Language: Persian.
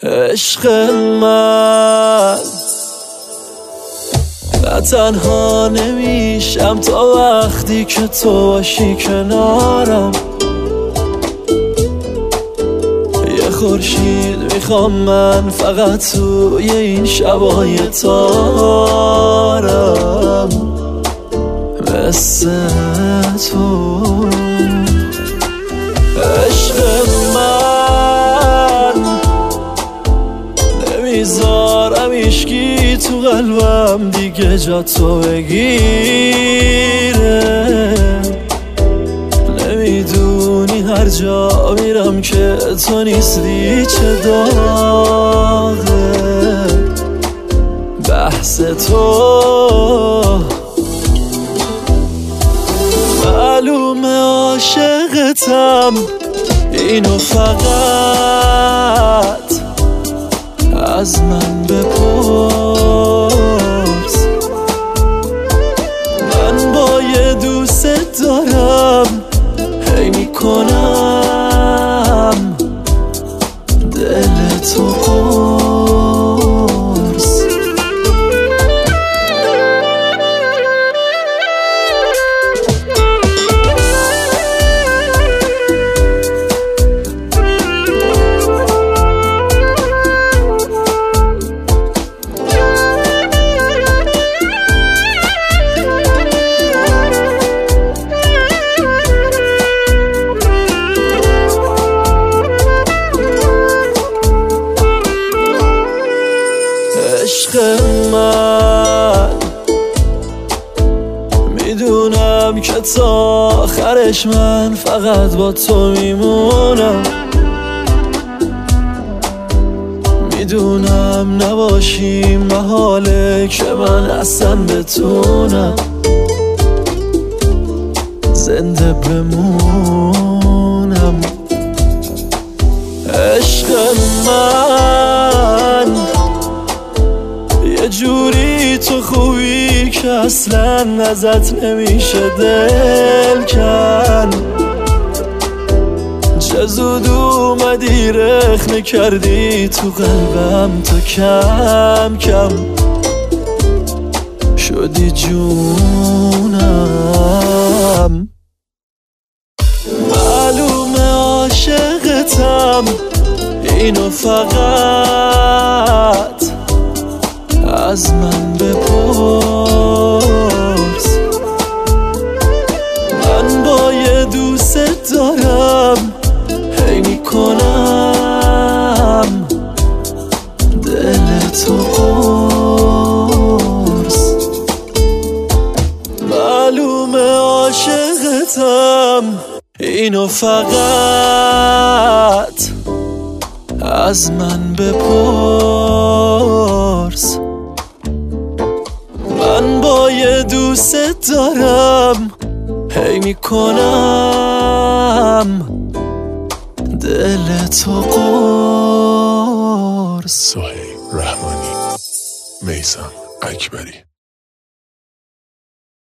عشق من و تنها نمیشم تا وقتی که تو باشی کنارم. یه خورشید میخوام من فقط توی این شبای تارم، مثل تو. عشق من نمیذارم هیچکی تو قلبم دیگه جا تو بگیره. نمیدونی هر جا میرم که تو نیستی چه داغه. بحث تو معلومه عاشقتم، اینو فقط از من بپرس. من با یه دوست دارم هی میکنم دل تو قرص. عشق من میدونم که تا آخرش من فقط با تو میمونم. میدونم نباشی محاله که من اصلا بتونم زنده بمونم. عشق من یه جوری تو خوبی که اصلا ازت نمیشه دل کن. چه زود اومدی رخنه کردی تو قلبم، تو کم کم شدی جونم. معلومه عاشقتم، اینو فقط از من بپرس. من با یه دوست دارم هی میکنم دل تو قرص. معلومه عاشقتم، اینو فقط از من بپرس. من با یه دوست دارم هی میکنم دل تو قرص. سهیل رحمانی، میثم اکبری.